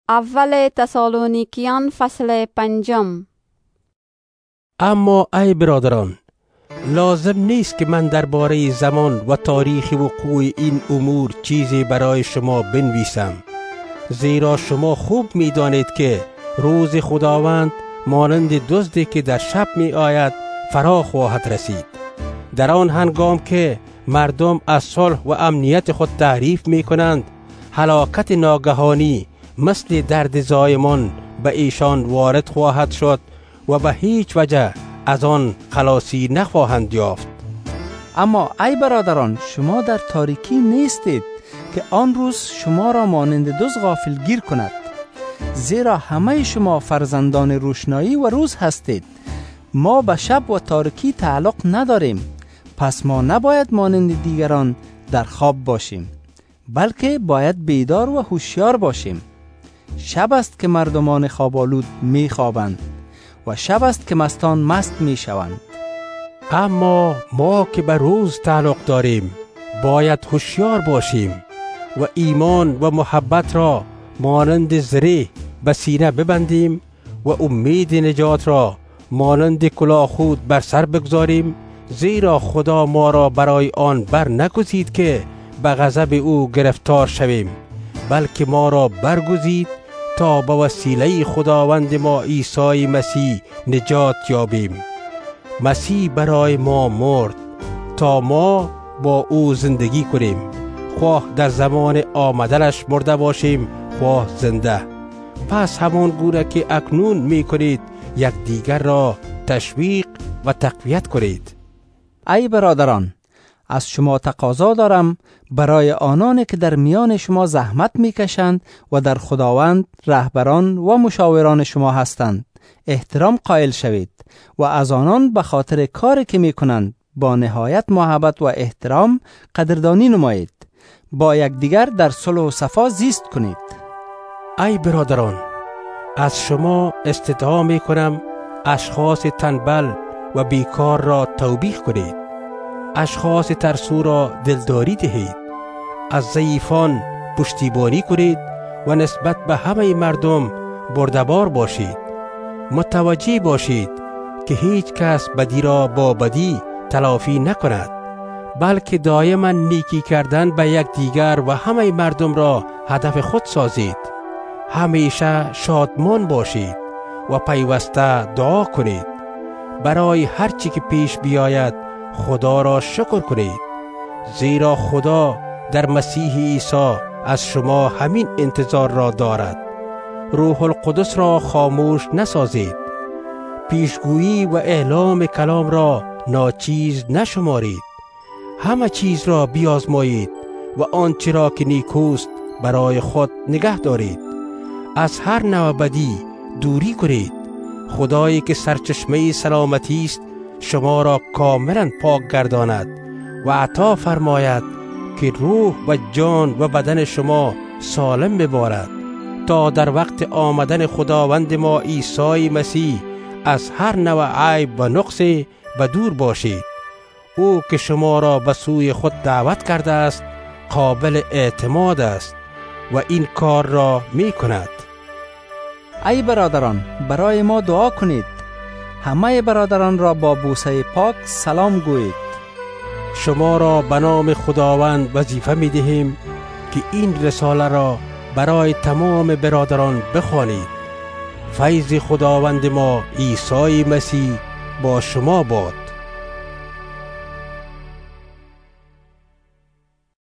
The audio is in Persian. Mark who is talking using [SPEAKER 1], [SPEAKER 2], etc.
[SPEAKER 1] اول تسالونیکیان فصل 5.
[SPEAKER 2] اما ای برادران، لازم نیست که من درباره زمان و تاریخ وقوع این امور چیزی برای شما بنویسم، زیرا شما خوب می دانید که روز خداوند مانند دزدی که در شب می آید فرا خواهد رسید. در آن هنگام که مردم از صلح و امنیت خود تعریف می کنند، هلاکت ناگهانی مثل درد زایمان به ایشان وارد خواهد شد و به هیچ وجه از آن خلاصی نخواهند یافت.
[SPEAKER 3] اما ای برادران، شما در تاریکی نیستید که آن روز شما را مانند دزد غافلگیر کند، زیرا همه شما فرزندان روشنایی و روز هستید. ما به شب و تاریکی تعلق نداریم، پس ما نباید مانند دیگران در خواب باشیم، بلکه باید بیدار و هوشیار باشیم. شب است که مردمان خوابالود می خوابند و شب است که مستان مست می شوند.
[SPEAKER 2] اما ما که به روز تعلق داریم باید هوشیار باشیم و ایمان و محبت را مانند زره به سینه ببندیم و امید نجات را مانند کلاهخود بر سر بگذاریم، زیرا خدا ما را برای آن بر نگزید که به غضب او گرفتار شویم، بلکه ما را برگزید تا به وسیله خداوند ما عیسی مسیح نجات یابیم. مسیح برای ما مرد تا ما با او زندگی کنیم، خواه در زمان آمدنش مرده باشیم خواه زنده. پس همان گونه که اکنون می کنید یکدیگر را تشویق و تقویت کنید.
[SPEAKER 3] ای برادران، از شما تقاضا دارم برای آنانی که در میان شما زحمت میکشند و در خداوند رهبران و مشاوران شما هستند احترام قائل شوید و از آنان به خاطر کاری که میکنند با نهایت محبت و احترام قدردانی نمایید. با یکدیگر در صلح و صفا زیست کنید.
[SPEAKER 2] ای برادران، از شما استدعا میکنم اشخاص تنبل و بیکار را توبیخ کنید، اشخاص ترسو را دلداری دهید، از ضعیفان پشتیبانی کنید و نسبت به همه مردم بردبار باشید. متوجه باشید که هیچ کس بدی را با بدی تلافی نکند، بلکه دائما نیکی کردن به یکدیگر و همه مردم را هدف خود سازید. همیشه شادمان باشید و پیوسته دعا کنید. برای هر چی که پیش بیاید خدا را شکر کنید، زیرا خدا در مسیح عیسی از شما همین انتظار را دارد. روح القدس را خاموش نسازید، پیشگویی و اعلام کلام را ناچیز نشمارید. همه چیز را بیازمایید و آنچه را که نیکوست برای خود نگه دارید. از هر نوع بدی دوری کنید. خدایی که سرچشمه سلامتی است شما را کاملا پاک گرداند و عطا فرماید که روح و جان و بدن شما سالم ببارد، تا در وقت آمدن خداوند ما عیسی مسیح از هر نوع عیب و نقص به دور باشید. او که شما را به سوی خود دعوت کرده است قابل اعتماد است و این کار را می کند.
[SPEAKER 3] ای برادران، برای ما دعا کنید. همه برادران را با بوسه پاک سلام گویید.
[SPEAKER 2] شما را به نام خداوند وظیفه می دهیم که این رساله را برای تمام برادران بخوانید. فیض خداوند ما عیسی مسیح با شما باد.